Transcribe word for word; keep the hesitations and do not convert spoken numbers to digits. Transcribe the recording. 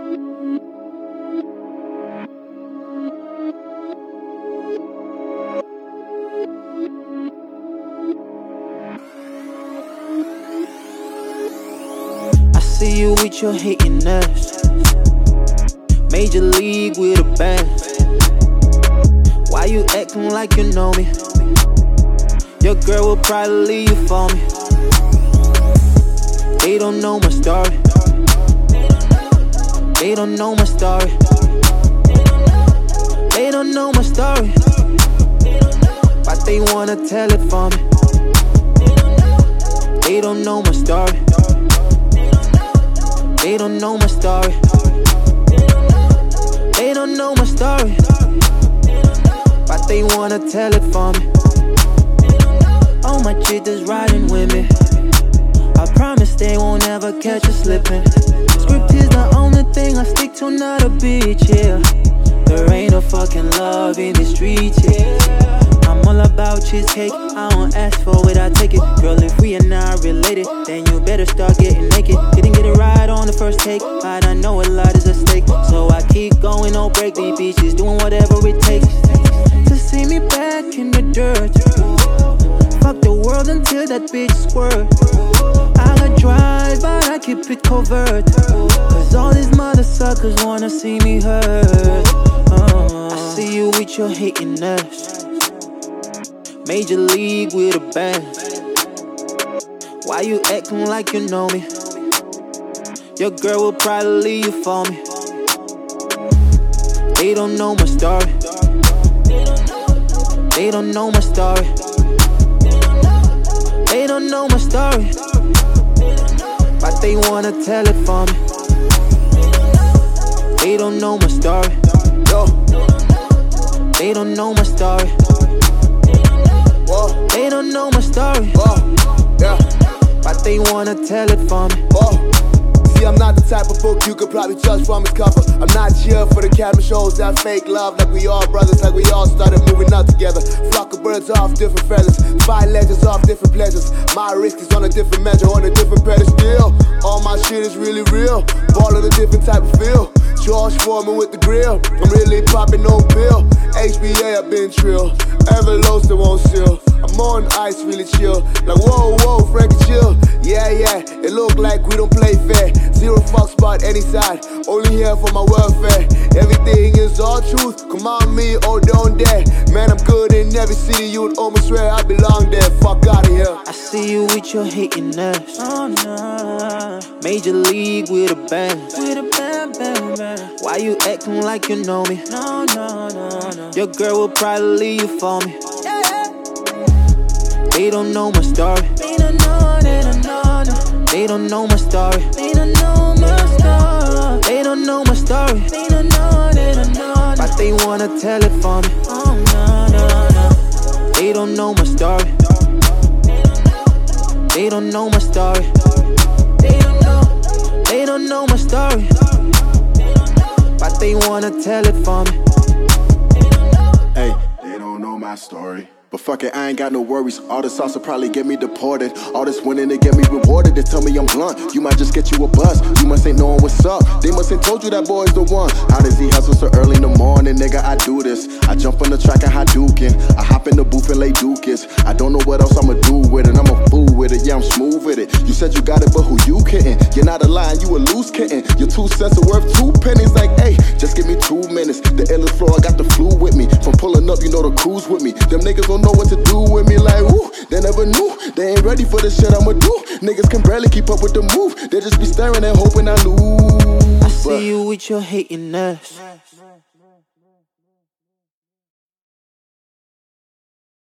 I see you with your hating ass. Major league with a band. Why you acting like you know me? Your girl will probably leave you for me. They don't know my story. They don't know my story. They don't know my story, but they wanna tell it for me. They don't know my story. They don't know my story. They don't know my story, but they wanna tell it for me. All my chicks riding with me. I promise they won't ever catch us slipping. Script is the only thing I stick to, not a bitch, yeah. There ain't no fucking love in the streets, yeah. I'm all about cheesecake, I don't ask for it, I take it. Girl, if we are not related, then you better start getting naked. Didn't get it right on the first take, but I know a lot is at stake. So I keep going, don't break these bitches, doing whatever it takes to see me back in the dirt. Fuck the world until that bitch squirt. I got drive, but I keep it covert, cause all these mother suckers wanna see me hurt. uh, I see you with your hating ass. Major league with a band. Why you acting like you know me? Your girl will probably leave you for me. They don't know my story. They don't know my story. They don't know my story, but they wanna tell it for me. They don't know my story. They don't know my story. They don't know my story, but they wanna tell it for me. See, I'm not the type of book you could probably judge from its cover. I'm not here for the camera shows that fake love, like we all brothers, like we all started moving up together. Flock of birds off different feathers, five legends off different pleasures. My risk is on a different measure, on a different pedestal. All my shit is really real, ball of a different type of feel. George Foreman with the grill, I'm really popping no pill. H B A, I've been trill, envelopes that won't seal. I'm on ice, really chill, like whoa, whoa, Frankie chill. Yeah, yeah, it look like we don't play fair. Zero fucks about any side, only here for my welfare. Everything is all truth, come on me, or don't dare. Man, I'm good in every city, you would almost swear I belong there. Fuck out of here. I see you with your hating ass. Oh, no. Major league with a band. With a band, band, band. Why you acting like you know me? No, no, no, no. Your girl will probably leave you for me. Yeah. They don't know my story. They don't know, they don't know, no. They don't know my story. They don't know my story. They don't know my story. They don't know, they don't know, no. But they wanna tell it for me. Oh, no, no, no. They don't know my story. They don't know my story. They don't know. They don't know my story, but they wanna tell it for me. Hey, they don't know my story. But fuck it, I ain't got no worries. All the sauce will probably get me deported. All this winning to get me rewarded. They tell me I'm blunt, you might just get you a buzz. You must ain't knowing what's up. They must ain't told you that boy's the one. How does he hustle so early in the morning? Nigga, I do this. I jump on the track and Hadouken. I hop in the booth and lay dookies. I don't know what else I'ma do with it. I'm a fool with it, yeah, I'm smooth with it. You said you got it, but who you kidding? You're not a lion, you a loose kitten. Your two cents are worth two pennies. Like, hey, just give me two minutes. The illest floor, I got the flu with me. From pulling up, you know the crew's with me. Them niggas don't know what to do with me, like, woo, they never knew. They ain't ready for the shit I'ma do. Niggas can barely keep up with the move. They just be staring and hoping I lose. I see you with your hating ass.